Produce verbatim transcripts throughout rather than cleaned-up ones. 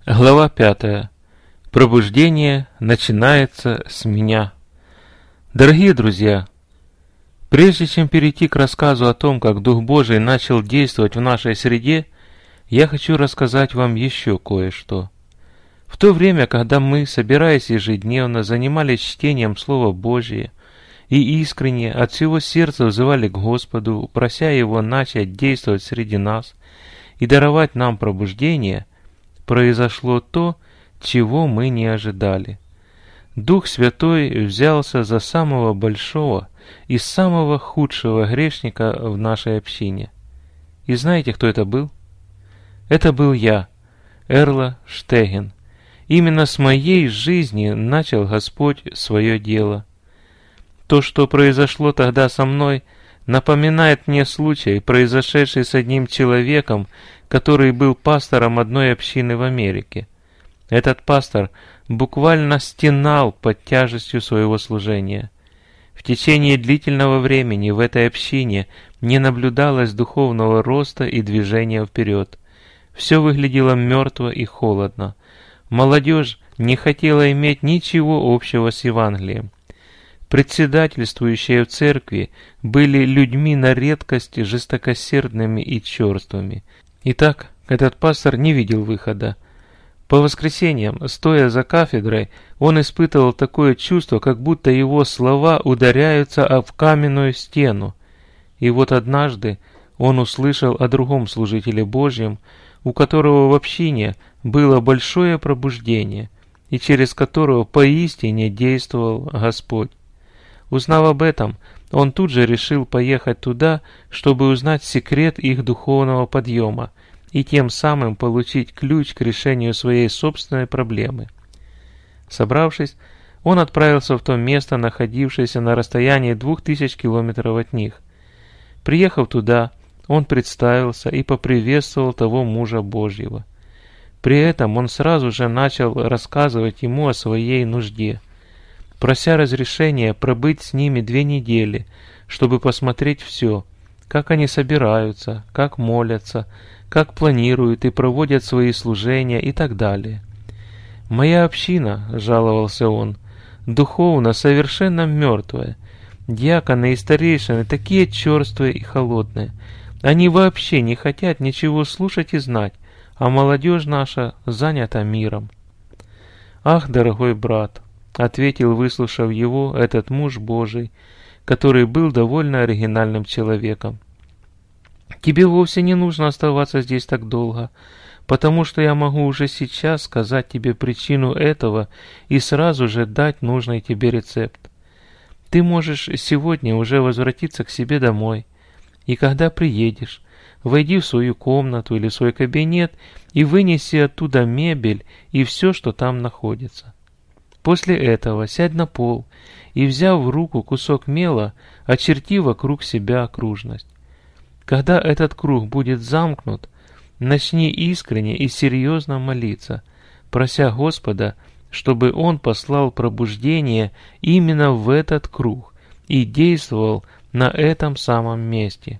Глава пятая. Пробуждение начинается с меня. Дорогие друзья, прежде чем перейти к рассказу о том, как Дух Божий начал действовать в нашей среде, я хочу рассказать вам еще кое-что. В то время, когда мы, собираясь ежедневно, занимались чтением Слова Божия и искренне от всего сердца взывали к Господу, прося Его начать действовать среди нас и даровать нам пробуждение, произошло то, чего мы не ожидали. Дух Святой взялся за самого большого и самого худшего грешника в нашей общине. И знаете, кто это был? Это был я, Эрла Штеген. Именно с моей жизни начал Господь свое дело. То, что произошло тогда со мной, напоминает мне случай, произошедший с одним человеком, который был пастором одной общины в Америке. Этот пастор буквально стенал под тяжестью своего служения. В течение длительного времени в этой общине не наблюдалось духовного роста и движения вперед. Все выглядело мертво и холодно. Молодежь не хотела иметь ничего общего с Евангелием. Председательствующие в церкви были людьми на редкость жестокосердными и черствыми. Итак, этот пастор не видел выхода. По воскресеньям, стоя за кафедрой, он испытывал такое чувство, как будто его слова ударяются об каменную стену. И вот однажды он услышал о другом служителе Божьем, у которого в общине было большое пробуждение, и через которого поистине действовал Господь. Узнав об этом, он тут же решил поехать туда, чтобы узнать секрет их духовного подъема и тем самым получить ключ к решению своей собственной проблемы. Собравшись, он отправился в то место, находившееся на расстоянии двух тысяч километров от них. Приехав туда, он представился и поприветствовал того мужа Божьего. При этом он сразу же начал рассказывать ему о своей нужде, прося разрешения пробыть с ними две недели, чтобы посмотреть все, как они собираются, как молятся, как планируют и проводят свои служения и так далее. «Моя община, — жаловался он, — духовно совершенно мертвая. Диаконы и старейшины такие черствые и холодные. Они вообще не хотят ничего слушать и знать, а молодежь наша занята миром». «Ах, дорогой брат, — ответил, выслушав его, этот муж Божий, который был довольно оригинальным человеком, — тебе вовсе не нужно оставаться здесь так долго, потому что я могу уже сейчас сказать тебе причину этого и сразу же дать нужный тебе рецепт. Ты можешь сегодня уже возвратиться к себе домой, и когда приедешь, войди в свою комнату или свой кабинет и вынеси оттуда мебель и все, что там находится. После этого сядь на пол и, взяв в руку кусок мела, очерти вокруг себя окружность. Когда этот круг будет замкнут, начни искренне и серьезно молиться, прося Господа, чтобы Он послал пробуждение именно в этот круг и действовал на этом самом месте.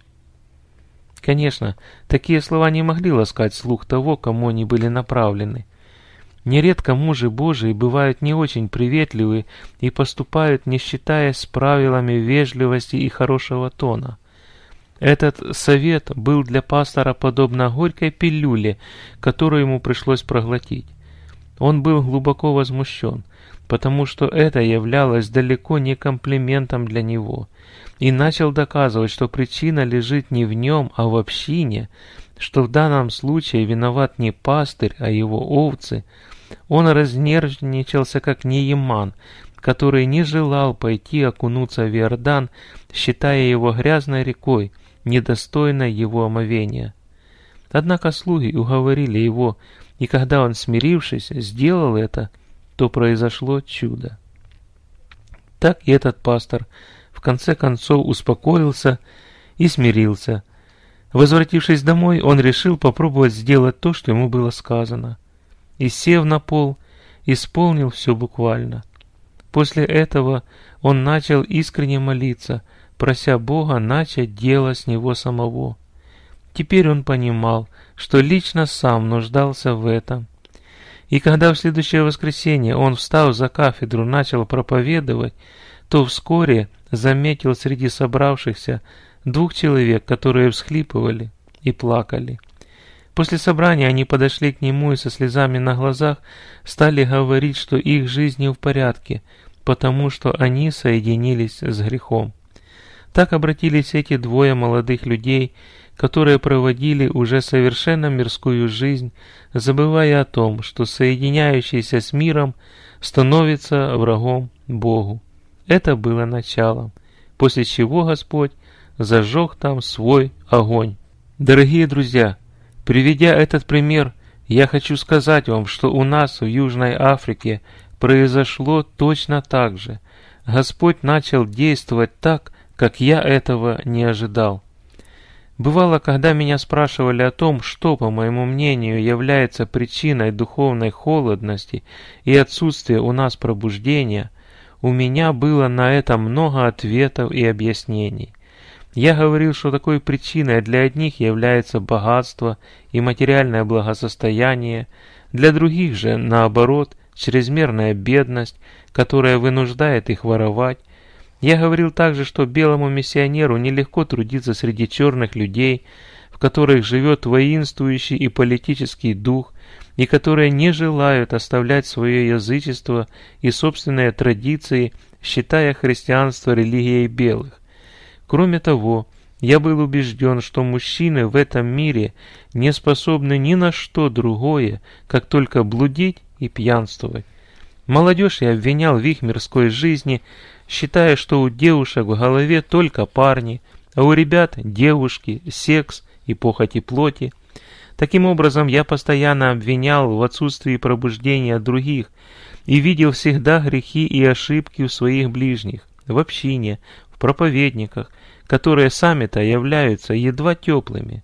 Конечно, такие слова не могли ласкать слух того, кому они были направлены. Нередко мужи Божии бывают не очень приветливы и поступают, не считаясь с правилами вежливости и хорошего тона. Этот совет был для пастора подобно горькой пилюле, которую ему пришлось проглотить. Он был глубоко возмущен, потому что это являлось далеко не комплиментом для него, и начал доказывать, что причина лежит не в нем, а в общине, что в данном случае виноват не пастырь, а его овцы. Он разнервничался, как Нееман, который не желал пойти окунуться в Иордан, считая его грязной рекой, недостойной его омовения. Однако слуги уговорили его, и когда он, смирившись, сделал это, то произошло чудо. Так и этот пастор в конце концов успокоился и смирился. Возвратившись домой, он решил попробовать сделать то, что ему было сказано. И, сев на пол, исполнил все буквально. После этого он начал искренне молиться, прося Бога начать дело с него самого. Теперь он понимал, что лично сам нуждался в этом. И когда в следующее воскресенье он, встав за кафедру, начал проповедовать, то вскоре заметил среди собравшихся двух человек, которые всхлипывали и плакали. После собрания они подошли к нему и со слезами на глазах стали говорить, что их жизнь не в порядке, потому что они соединились с грехом. Так обратились эти двое молодых людей, которые проводили уже совершенно мирскую жизнь, забывая о том, что соединяющийся с миром становится врагом Богу. Это было началом, после чего Господь зажег там свой огонь. Дорогие друзья, приведя этот пример, я хочу сказать вам, что у нас в Южной Африке произошло точно так же. Господь начал действовать так, как я этого не ожидал. Бывало, когда меня спрашивали о том, что, по моему мнению, является причиной духовной холодности и отсутствия у нас пробуждения, у меня было на это много ответов и объяснений. Я говорил, что такой причиной для одних является богатство и материальное благосостояние, для других же, наоборот, чрезмерная бедность, которая вынуждает их воровать. Я говорил также, что белому миссионеру нелегко трудиться среди черных людей, в которых живет воинствующий и политический дух, и которые не желают оставлять свое язычество и собственные традиции, считая христианство религией белых. Кроме того, я был убежден, что мужчины в этом мире не способны ни на что другое, как только блудить и пьянствовать. Молодежь я обвинял в их мирской жизни, считая, что у девушек в голове только парни, а у ребят девушки, секс и похоти плоти. Таким образом, я постоянно обвинял в отсутствии пробуждения других и видел всегда грехи и ошибки у своих ближних, в общине, в проповедниках, которые сами-то являются едва теплыми.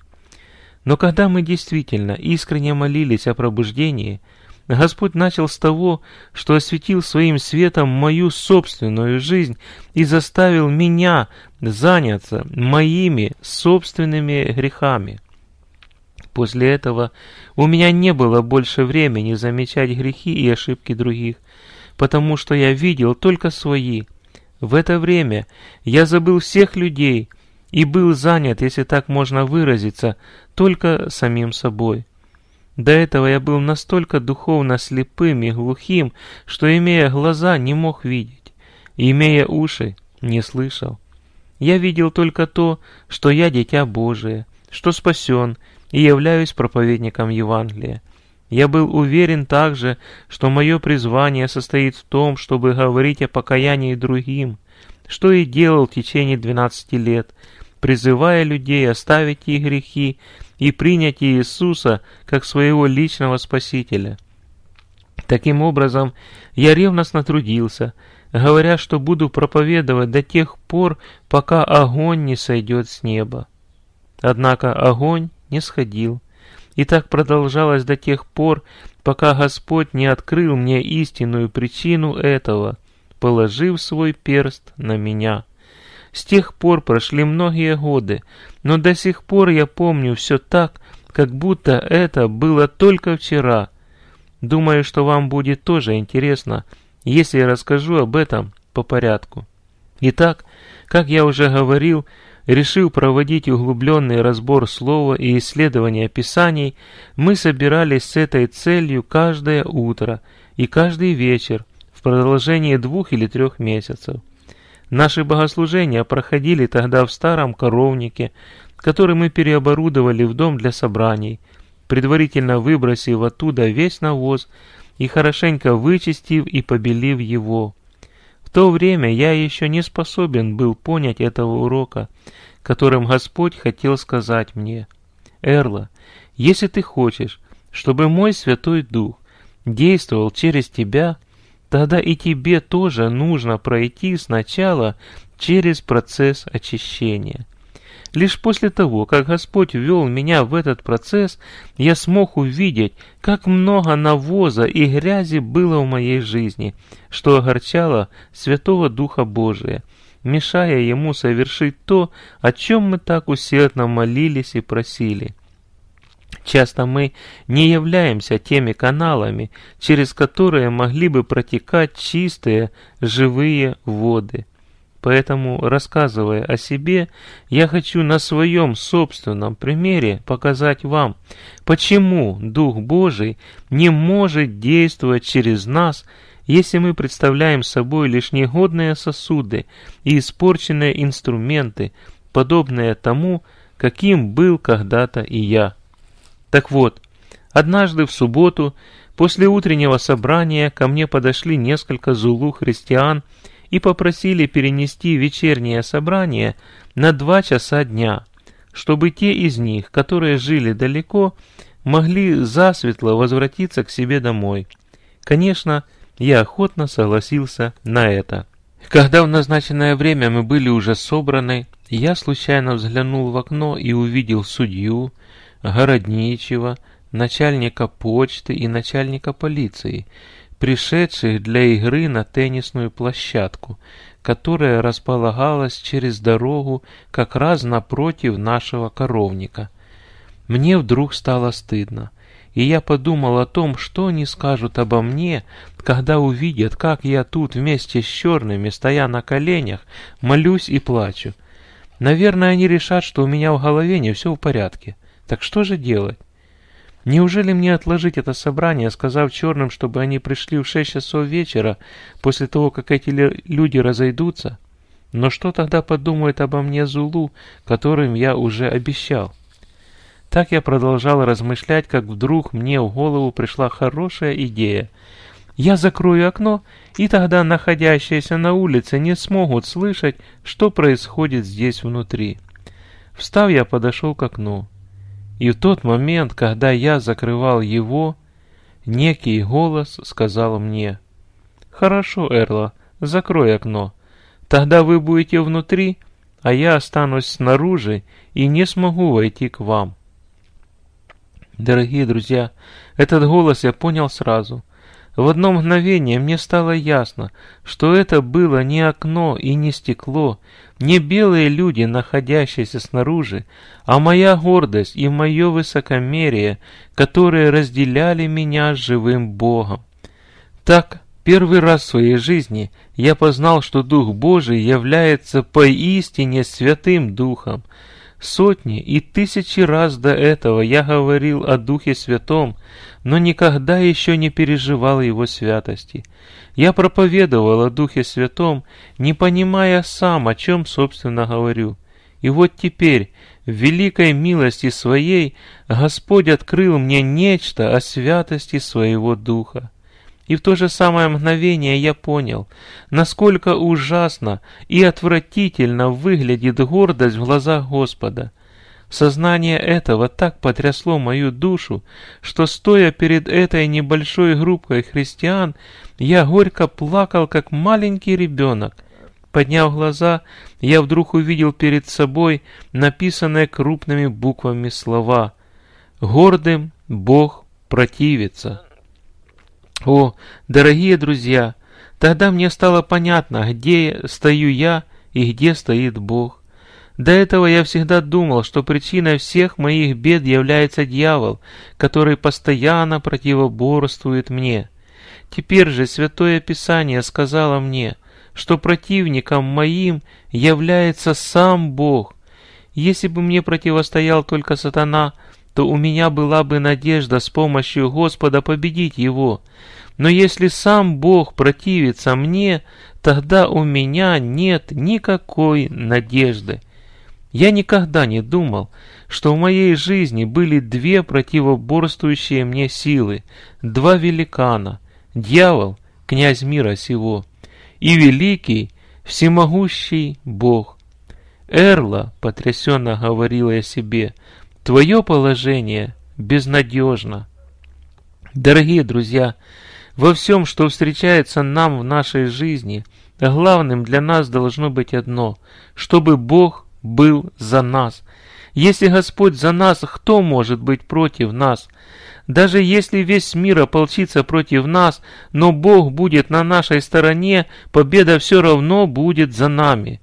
Но когда мы действительно искренне молились о пробуждении, Господь начал с того, что осветил своим светом мою собственную жизнь и заставил меня заняться моими собственными грехами. После этого у меня не было больше времени замечать грехи и ошибки других, потому что я видел только свои. В это время я забыл всех людей и был занят, если так можно выразиться, только самим собой. До этого я был настолько духовно слепым и глухим, что, имея глаза, не мог видеть, и, имея уши, не слышал. Я видел только то, что я дитя Божие, что спасен и являюсь проповедником Евангелия. Я был уверен также, что мое призвание состоит в том, чтобы говорить о покаянии другим, что и делал в течение двенадцати лет, призывая людей оставить их грехи и принять Иисуса как своего личного Спасителя. Таким образом, я ревностно трудился, говоря, что буду проповедовать до тех пор, пока огонь не сойдет с неба. Однако огонь не сходил, и так продолжалось до тех пор, пока Господь не открыл мне истинную причину этого, положив свой перст на меня. С тех пор прошли многие годы, но до сих пор я помню все так, как будто это было только вчера. Думаю, что вам будет тоже интересно, если я расскажу об этом по порядку. Итак, как я уже говорил, решив проводить углубленный разбор слова и исследование Писаний, мы собирались с этой целью каждое утро и каждый вечер в продолжении двух или трех месяцев. Наши богослужения проходили тогда в старом коровнике, который мы переоборудовали в дом для собраний, предварительно выбросив оттуда весь навоз и хорошенько вычистив и побелив его. В то время я еще не способен был понять этого урока, которым Господь хотел сказать мне: «Эрла, если ты хочешь, чтобы мой Святой Дух действовал через тебя, тогда и тебе тоже нужно пройти сначала через процесс очищения». Лишь после того, как Господь ввел меня в этот процесс, я смог увидеть, как много навоза и грязи было в моей жизни, что огорчало Святого Духа Божия, мешая Ему совершить то, о чем мы так усердно молились и просили. Часто мы не являемся теми каналами, через которые могли бы протекать чистые, живые воды. Поэтому, рассказывая о себе, я хочу на своем собственном примере показать вам, почему Дух Божий не может действовать через нас, если мы представляем собой лишь негодные сосуды и испорченные инструменты, подобные тому, каким был когда-то и я. Так вот, однажды в субботу, после утреннего собрания, ко мне подошли несколько зулу христиан и попросили перенести вечернее собрание на два часа дня, чтобы те из них, которые жили далеко, могли засветло возвратиться к себе домой. Конечно, я охотно согласился на это. Когда в назначенное время мы были уже собраны, я случайно взглянул в окно и увидел судью, городничего, начальника почты и начальника полиции, пришедших для игры на теннисную площадку, которая располагалась через дорогу как раз напротив нашего коровника. Мне вдруг стало стыдно, и я подумал о том, что они скажут обо мне, когда увидят, как я тут вместе с черными, стоя на коленях, молюсь и плачу. Наверное, они решат, что у меня в голове не все в порядке. Так что же делать? Неужели мне отложить это собрание, сказав черным, чтобы они пришли в шесть часов вечера, после того, как эти люди разойдутся? Но что тогда подумают обо мне зулу, которым я уже обещал? Так я продолжал размышлять, как вдруг мне в голову пришла хорошая идея. Я закрою окно, и тогда находящиеся на улице не смогут слышать, что происходит здесь внутри. Встав, я подошел к окну. И в тот момент, когда я закрывал его, некий голос сказал мне: «Хорошо, Эрла, закрой окно. Тогда вы будете внутри, а я останусь снаружи и не смогу войти к вам». Дорогие друзья, этот голос я понял сразу. В одно мгновение мне стало ясно, что это было не окно и не стекло, не белые люди, находящиеся снаружи, а моя гордость и мое высокомерие, которые разделяли меня с живым Богом. Так, первый раз в своей жизни я познал, что Дух Божий является поистине Святым Духом. Сотни и тысячи раз до этого я говорил о Духе Святом, но никогда еще не переживал Его святости. Я проповедовал о Духе Святом, не понимая сам, о чем, собственно, говорю. И вот теперь, в великой милости Своей, Господь открыл мне нечто о святости Своего Духа. И в то же самое мгновение я понял, насколько ужасно и отвратительно выглядит гордость в глазах Господа. Сознание этого так потрясло мою душу, что, стоя перед этой небольшой группой христиан, я горько плакал, как маленький ребенок. Подняв глаза, я вдруг увидел перед собой написанные крупными буквами слова: «Гордым Бог противится». О, дорогие друзья, тогда мне стало понятно, где стою я и где стоит Бог. До этого я всегда думал, что причиной всех моих бед является дьявол, который постоянно противоборствует мне. Теперь же Святое Писание сказало мне, что противником моим является сам Бог. Если бы мне противостоял только сатана, то у меня была бы надежда с помощью Господа победить его. Но если сам Бог противится мне, тогда у меня нет никакой надежды. Я никогда не думал, что в моей жизни были две противоборствующие мне силы, два великана: дьявол, князь мира сего, и великий, всемогущий Бог. «Эрла», — потрясенно говорила я себе, — «твое положение безнадежно». Дорогие друзья, во всем, что встречается нам в нашей жизни, главным для нас должно быть одно — чтобы Бог был за нас. Если Господь за нас, кто может быть против нас? Даже если весь мир ополчится против нас, но Бог будет на нашей стороне, победа все равно будет за нами.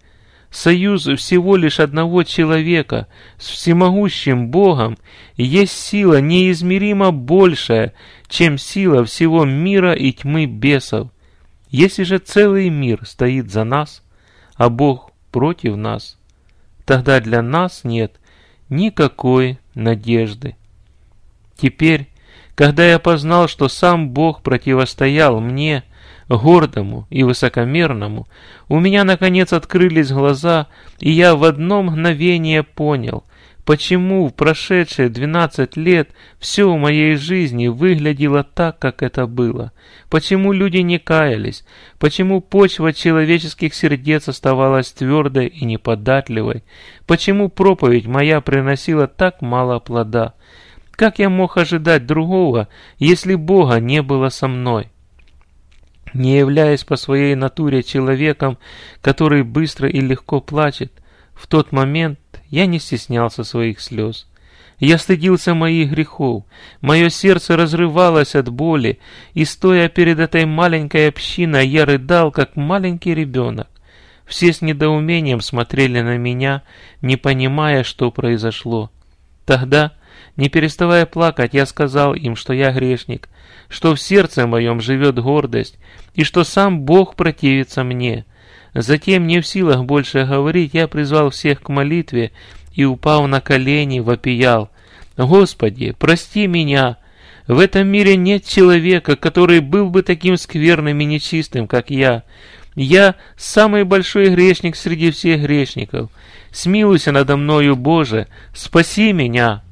союз всего лишь одного человека с всемогущим Богом есть сила неизмеримо большая, чем сила всего мира и тьмы бесов. Если же целый мир стоит за нас, а Бог против нас, тогда для нас нет никакой надежды. Теперь, когда я познал, что сам Бог противостоял мне, гордому и высокомерному, у меня наконец открылись глаза, и я в одно мгновение понял, почему в прошедшие двенадцать лет все в моей жизни выглядело так, как это было, почему люди не каялись, почему почва человеческих сердец оставалась твердой и неподатливой, почему проповедь моя приносила так мало плода. Как я мог ожидать другого, если Бога не было со мной? Не являясь по своей натуре человеком, который быстро и легко плачет, в тот момент я не стеснялся своих слез. Я стыдился моих грехов, мое сердце разрывалось от боли, и, стоя перед этой маленькой общиной, я рыдал, как маленький ребенок. Все с недоумением смотрели на меня, не понимая, что произошло. Тогда, не переставая плакать, я сказал им, что я грешник, что в сердце моем живет гордость, и что сам Бог противится мне. Затем, не в силах больше говорить, я призвал всех к молитве и, упав на колени, вопиял: «Господи, прости меня! В этом мире нет человека, который был бы таким скверным и нечистым, как я. Я самый большой грешник среди всех грешников. Смилуйся надо мною, Боже, спаси меня!»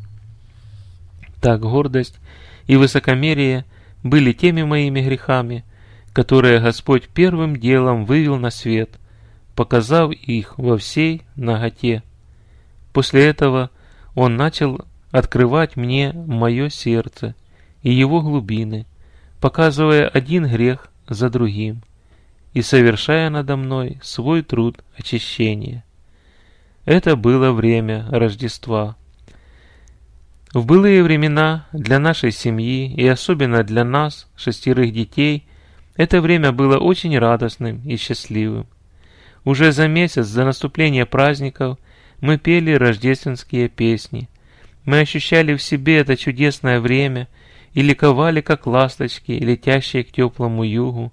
Так гордость и высокомерие были теми моими грехами, которые Господь первым делом вывел на свет, показав их во всей наготе. После этого Он начал открывать мне мое сердце и его глубины, показывая один грех за другим и совершая надо мной свой труд очищения. Это было время Рождества. В былые времена для нашей семьи и особенно для нас, шестерых детей, это время было очень радостным и счастливым. Уже за месяц до наступления праздников мы пели рождественские песни. Мы ощущали в себе это чудесное время и ликовали, как ласточки, летящие к теплому югу.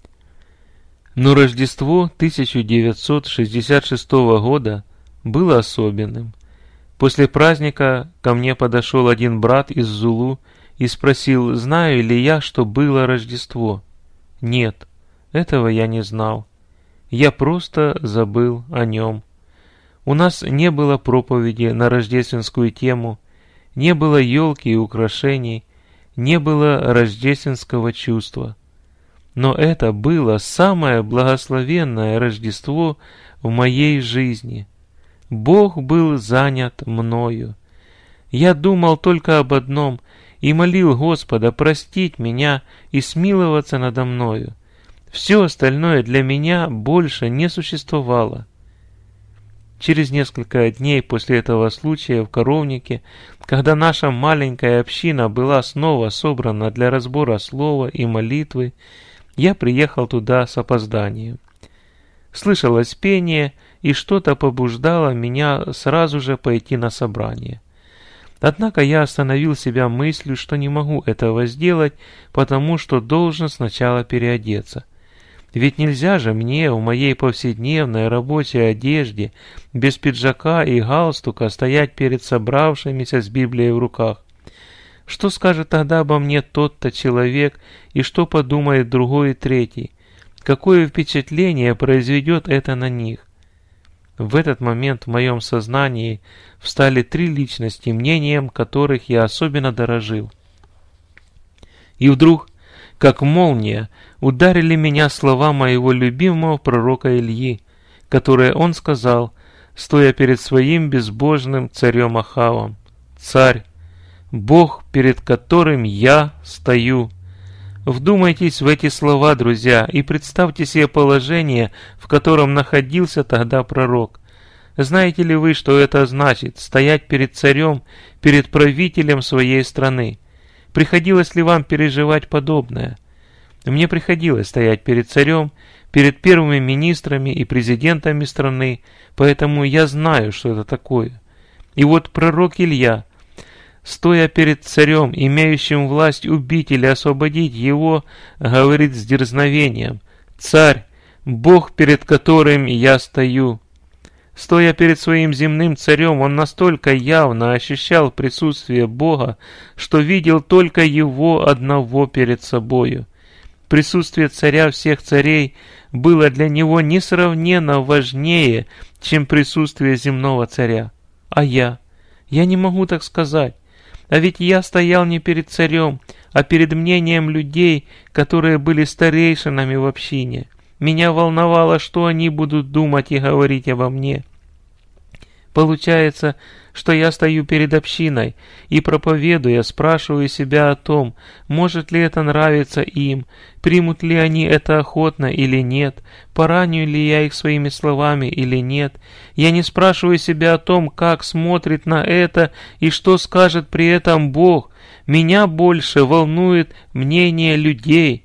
Но Рождество тысяча девятьсот шестьдесят шестого года было особенным. После праздника ко мне подошел один брат из Зулу и спросил, знаю ли я, что было Рождество. Нет, этого я не знал. Я просто забыл о нем. У нас не было проповеди на рождественскую тему, не было елки и украшений, не было рождественского чувства. Но это было самое благословенное Рождество в моей жизни. Бог был занят мною. Я думал только об одном и молил Господа простить меня и смиловаться надо мною. Все остальное для меня больше не существовало. Через несколько дней после этого случая в коровнике, когда наша маленькая община была снова собрана для разбора слова и молитвы, я приехал туда с опозданием. Слышалось пение, и что-то побуждало меня сразу же пойти на собрание. Однако я остановил себя мыслью, что не могу этого сделать, потому что должен сначала переодеться. Ведь нельзя же мне в моей повседневной рабочей одежде, без пиджака и галстука, стоять перед собравшимися с Библией в руках. Что скажет тогда обо мне тот-то человек, и что подумает другой и третий? Какое впечатление произведет это на них? В этот момент в моем сознании встали три личности, мнением которых я особенно дорожил. И вдруг, как молния, ударили меня слова моего любимого пророка Ильи, которые он сказал, стоя перед своим безбожным царем Ахавом: «Царь, Бог, перед которым я стою». Вдумайтесь в эти слова, друзья, и представьте себе положение, в котором находился тогда пророк. Знаете ли вы, что это значит — стоять перед царем, перед правителем своей страны? Приходилось ли вам переживать подобное? Мне приходилось стоять перед царем, перед первыми министрами и президентами страны, поэтому я знаю, что это такое. И вот пророк Илья, стоя перед царем, имеющим власть убить или освободить его, говорит с дерзновением: «Царь, Бог, перед которым я стою». Стоя перед своим земным царем, он настолько явно ощущал присутствие Бога, что видел только его одного перед собою. Присутствие царя всех царей было для него несравненно важнее, чем присутствие земного царя. А я? Я не могу так сказать. А ведь я стоял не перед царем, а перед мнением людей, которые были старейшинами в общине. Меня волновало, что они будут думать и говорить обо мне. Получается, что я стою перед общиной и, проповедуя, спрашиваю себя о том, может ли это нравиться им, примут ли они это охотно или нет, пораню ли я их своими словами или нет. Я не спрашиваю себя о том, как смотрит на это и что скажет при этом Бог. Меня больше волнует мнение людей.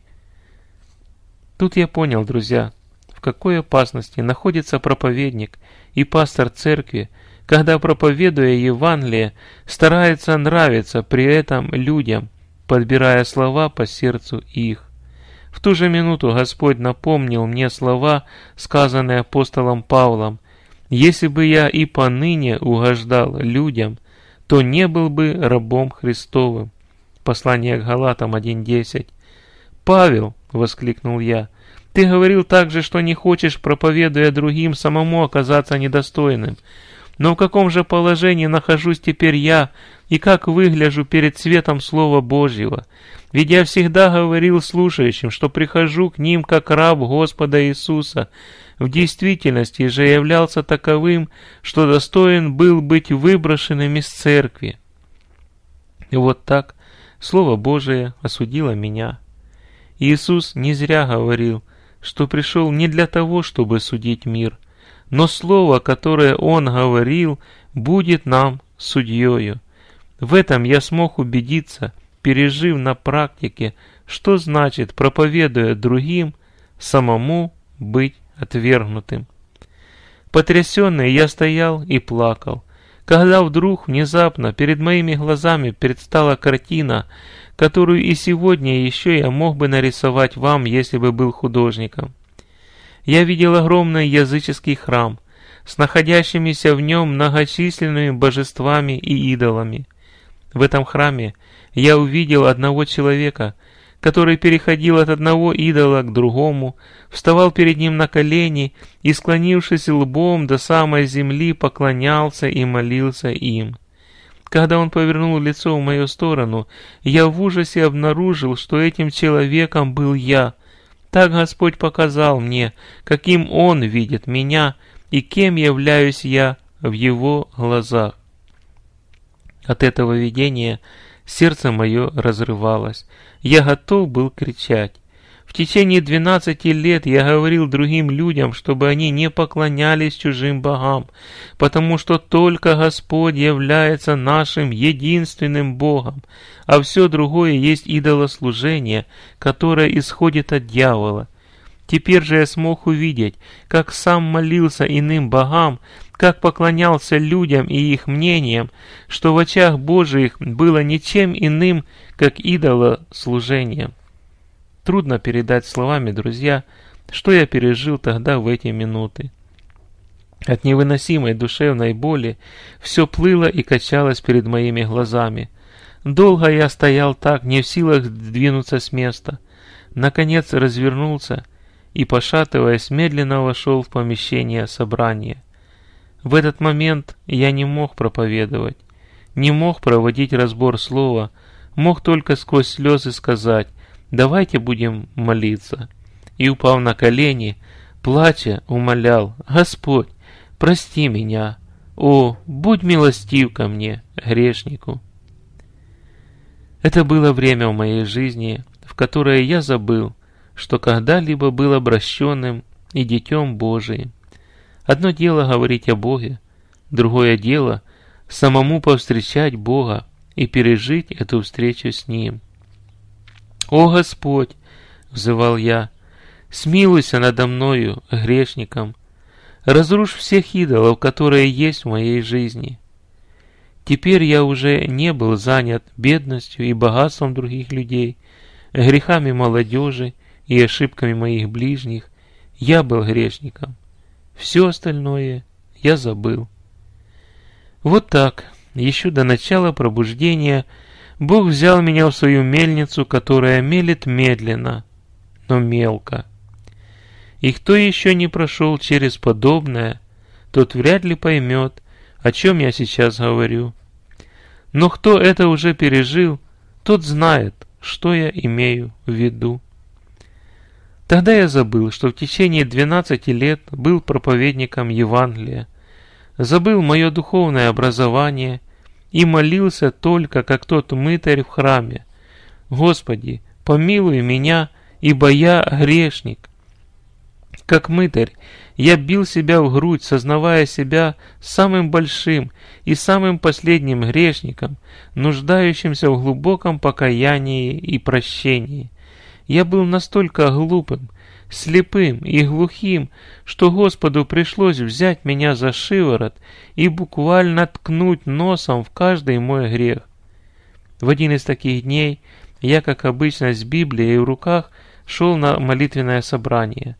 Тут я понял, друзья, в какой опасности находится проповедник и пастор церкви, когда, проповедуя Евангелие, старается нравиться при этом людям, подбирая слова по сердцу их. В ту же минуту Господь напомнил мне слова, сказанные апостолом Павлом: «Если бы я и поныне угождал людям, то не был бы рабом Христовым». Послание к Галатам один десять. «Павел!» — воскликнул я. «Ты говорил также, что не хочешь, проповедуя другим, самому оказаться недостойным. Но в каком же положении нахожусь теперь я, и как выгляжу перед светом Слова Божьего? Ведь я всегда говорил слушающим, что прихожу к ним как раб Господа Иисуса. В действительности же являлся таковым, что достоин был быть выброшенным из церкви». И вот так Слово Божие осудило меня. Иисус не зря говорил, что пришел не для того, чтобы судить мир, но Слово, которое Он говорил, будет нам судьею. В этом я смог убедиться, пережив на практике, что значит, проповедуя другим, самому быть отвергнутым. Потрясенный я стоял и плакал, когда вдруг внезапно перед моими глазами предстала картина, которую и сегодня еще я мог бы нарисовать вам, если бы был художником. Я видел огромный языческий храм с находящимися в нем многочисленными божествами и идолами. В этом храме я увидел одного человека, который переходил от одного идола к другому, вставал перед ним на колени и, склонившись лбом до самой земли, поклонялся и молился им. Когда он повернул лицо в мою сторону, я в ужасе обнаружил, что этим человеком был я. Так Господь показал мне, каким Он видит меня и кем являюсь я в Его глазах. От этого видения сердце мое разрывалось. Я готов был кричать. В течение двенадцати лет я говорил другим людям, чтобы они не поклонялись чужим богам, потому что только Господь является нашим единственным Богом, а все другое есть идолослужение, которое исходит от дьявола. Теперь же я смог увидеть, как сам молился иным богам, как поклонялся людям и их мнениям, что в очах Божиих было ничем иным, как идолослужением. Трудно передать словами, друзья, что я пережил тогда в эти минуты. От невыносимой душевной боли все плыло и качалось перед моими глазами. Долго я стоял так, не в силах двинуться с места. Наконец развернулся и, пошатываясь, медленно вошел в помещение собрания. В этот момент я не мог проповедовать, не мог проводить разбор слова, мог только сквозь слезы сказать: «Давайте будем молиться». И, упав на колени, плача, умолял: «Господь, прости меня, о, будь милостив ко мне, грешнику». Это было время в моей жизни, в которое я забыл, что когда-либо был обращенным и детем Божиим. Одно дело говорить о Боге, другое дело самому повстречать Бога и пережить эту встречу с Ним. «О Господь!» — взывал я. смилуйся надо мною, грешником, разрушь всех идолов, которые есть в моей жизни. Теперь я уже не был занят бедностью и богатством других людей, грехами молодежи и ошибками моих ближних. Я был грешником. Все остальное я забыл. Вот так, еще до начала пробуждения, Бог взял меня в свою мельницу, которая мелет медленно, но мелко. И кто еще не прошел через подобное, тот вряд ли поймет, о чем я сейчас говорю. Но кто это уже пережил, тот знает, что я имею в виду. Тогда я забыл, что в течение двенадцати лет был проповедником Евангелия, забыл мое духовное образование и молился только, как тот мытарь в храме: «Господи, помилуй меня, ибо я грешник». Как мытарь, я бил себя в грудь, сознавая себя самым большим и самым последним грешником, нуждающимся в глубоком покаянии и прощении. Я был настолько глупым, слепым и глухим, что Господу пришлось взять меня за шиворот и буквально ткнуть носом в каждый мой грех. В один из таких дней я, как обычно, с Библией в руках шел на молитвенное собрание.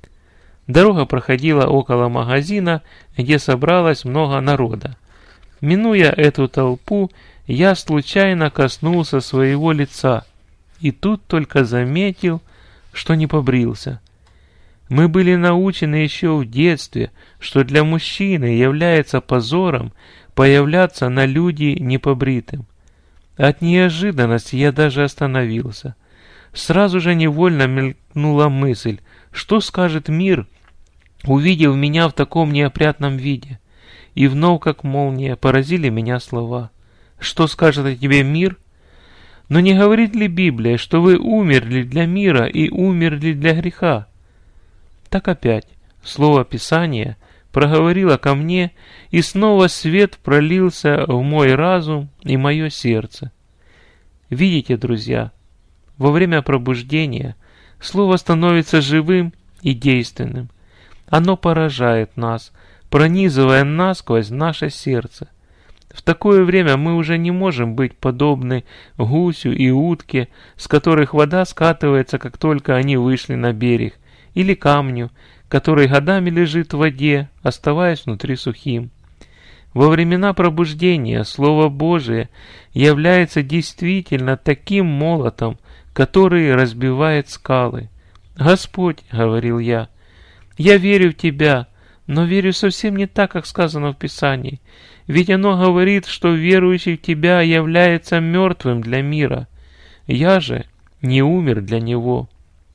Дорога проходила около магазина, где собралось много народа. Минуя эту толпу, я случайно коснулся своего лица, и тут только заметил, что не побрился. Мы были научены еще в детстве, что для мужчины является позором появляться на люди непобритым. От неожиданности я даже остановился. Сразу же невольно мелькнула мысль, что скажет мир, увидев меня в таком неопрятном виде. И вновь, как молния, поразили меня слова: «Что скажет о тебе мир?» Но не говорит ли Библия, что вы умерли для мира и умерли для греха? Так опять слово Писания проговорило ко мне, и снова свет пролился в мой разум и мое сердце. Видите, друзья, во время пробуждения слово становится живым и действенным. Оно поражает нас, пронизывая насквозь наше сердце. В такое время мы уже не можем быть подобны гусю и утке, с которых вода скатывается, как только они вышли на берег, или камню, который годами лежит в воде, оставаясь внутри сухим. Во времена пробуждения Слово Божие является действительно таким молотом, который разбивает скалы. «Господь, — говорил я, — я верю в Тебя, но верю совсем не так, как сказано в Писании. Ведь оно говорит, что верующий в Тебя является мертвым для мира. Я же не умер для него».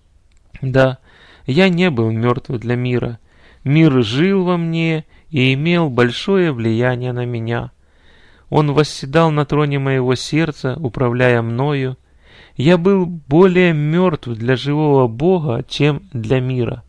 Да, я не был мертв для мира. Мир жил во мне и имел большое влияние на меня. Он восседал на троне моего сердца, управляя мною. Я был более мертв для живого Бога, чем для мира.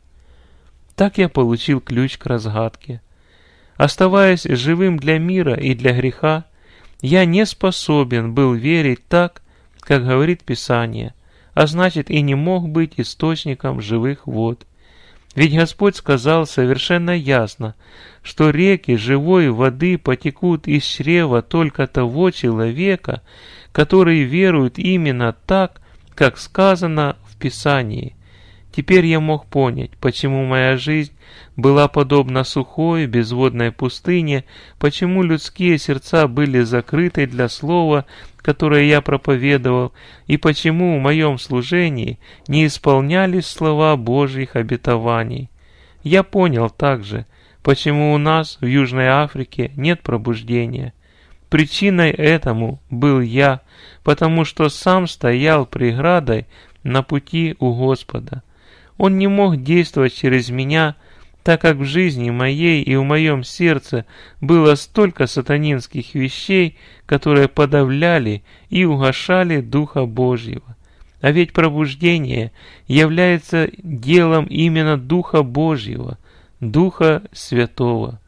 Так я получил ключ к разгадке. Оставаясь живым для мира и для греха, я не способен был верить так, как говорит Писание, а значит и не мог быть источником живых вод. Ведь Господь сказал совершенно ясно, что реки живой воды потекут из чрева только того человека, который верует именно так, как сказано в Писании. Теперь я мог понять, почему моя жизнь была подобна сухой, безводной пустыне, почему людские сердца были закрыты для слова, которое я проповедовал, и почему в моем служении не исполнялись слова Божьих обетований. Я понял также, почему у нас в Южной Африке нет пробуждения. Причиной этому был я, потому что сам стоял преградой на пути у Господа. Он не мог действовать через меня, так как в жизни моей и в моем сердце было столько сатанинских вещей, которые подавляли и угашали Духа Божьего. А ведь пробуждение является делом именно Духа Божьего, Духа Святого.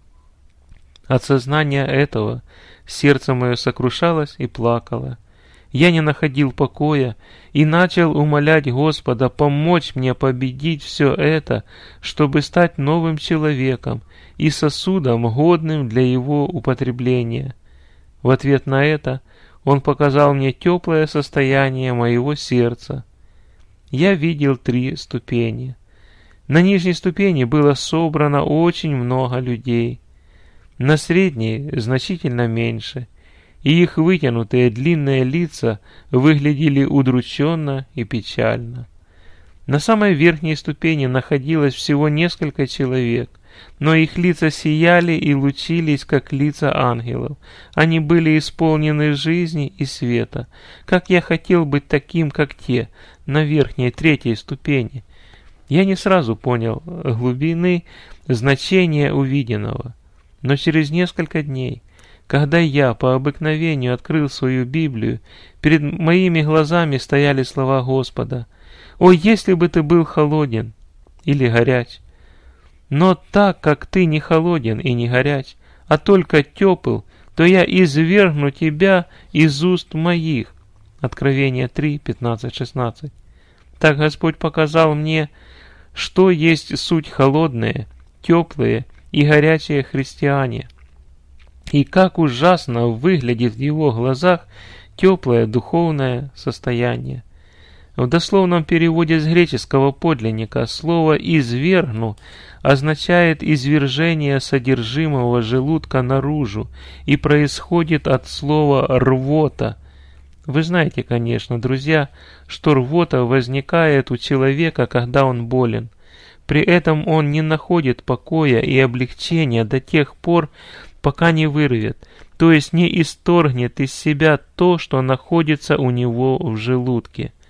От сознания этого сердце мое сокрушалось и плакало. я не находил покоя и начал умолять Господа помочь мне победить все это, чтобы стать новым человеком и сосудом, годным для Его употребления. В ответ на это Он показал мне теплое состояние моего сердца. Я видел три ступени. На нижней ступени было собрано очень много людей, на средней значительно меньше, и их вытянутые длинные лица выглядели удрученно и печально. На самой верхней ступени находилось всего несколько человек, но их лица сияли и лучились, как лица ангелов. Они были исполнены жизни и света. Как я хотел быть таким, как те, на верхней третьей ступени. Я не сразу понял глубины значения увиденного, но через несколько дней, когда я по обыкновению открыл свою Библию, перед моими глазами стояли слова Господа: «О, если бы ты был холоден или горяч! Но так как ты не холоден и не горяч, а только тепл, то я извергну тебя из уст моих». Откровение три, пятнадцать, шестнадцать. Так Господь показал мне, что есть суть холодные, теплые и горячие христиане, и как ужасно выглядит в Его глазах теплое духовное состояние. В дословном переводе с греческого подлинника слово «извергну» означает извержение содержимого желудка наружу и происходит от слова «рвота». Вы знаете, конечно, друзья, что рвота возникает у человека, когда он болен. При этом он не находит покоя и облегчения до тех пор, пока не вырвет, то есть не исторгнет из себя то, что находится у него в желудке.